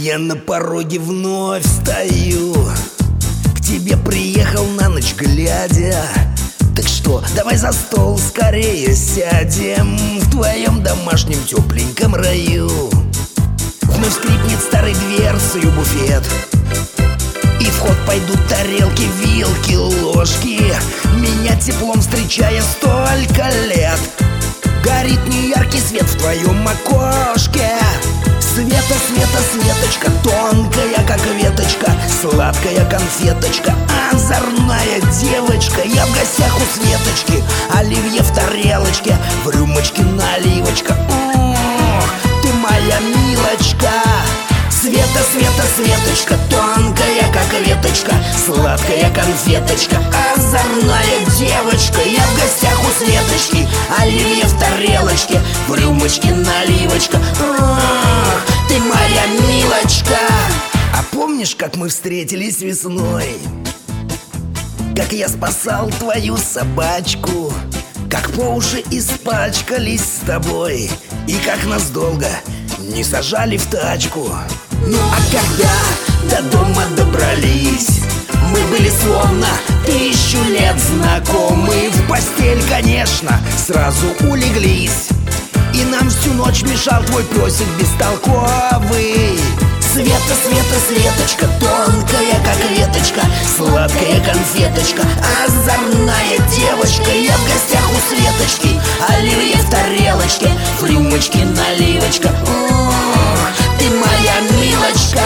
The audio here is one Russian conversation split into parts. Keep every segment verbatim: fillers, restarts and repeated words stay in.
Я на пороге вновь стою, к тебе приехал на ночь глядя. Так что, давай за стол скорее сядем в твоем домашнем тепленьком раю. Вновь скрипнет старой дверцей буфет, и в ход пойдут тарелки, вилки, ложки, меня теплом встречая столько лет. Горит неяркий свет в твоем окошке. Света, Света, Светочка, тонкая, как веточка, сладкая конфеточка, озорная девочка. Я в гостях у Светочки, оливье в тарелочке, в рюмочке наливочка. Ох, ты моя милочка. Света, Света, Светочка, тонкая, как веточка, сладкая конфеточка, озорная девочка. Я в гостях у Светочки, оливье в тарелочке, в рюмочке наливочка. Ах, ты моя милочка. А помнишь, как мы встретились весной? Как я спасал твою собачку, как по уши испачкались с тобой, и как нас долго не сажали в тачку. Ну а когда до дома добрались, мы были словно тысячу лет знакомы. В постель, конечно, сразу улеглись, и нам всю ночь мешал твой песик бестолковый. Света, Света, Светочка, тонкая, как веточка, сладкая конфеточка, озорная девочка. Я в гостях у Светочки, оливье в тарелочке, в рюмочке наливочка. Ох, ты моя милочка.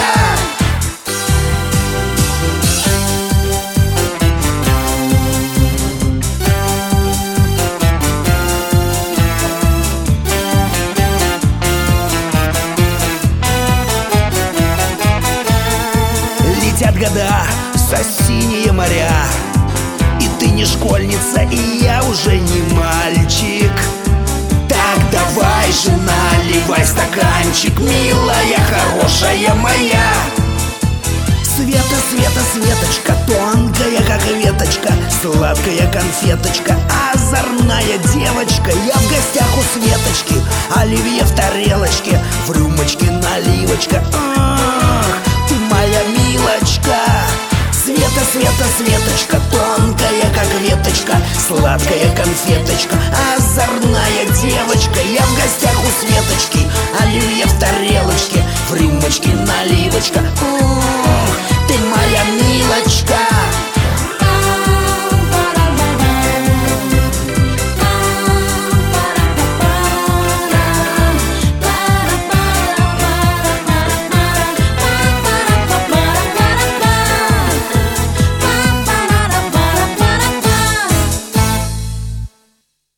Летят года за синие моря, и ты не школьница, и я уже не мальчик. Так давай же наливай стаканчик, милая, хорошая моя. Света, Света, Светочка, тонкая, как веточка, сладкая конфеточка, озорная девочка. Я в гостях у Светочки, оливье в тарелочке, в рюмочке наливочка. Ах, ты моя милочка. Света, Света, Светочка, тонкая, как веточка, сладкая конфеточка, озорная девочка. Я в гостях у Светочки, оливье в тарелочке,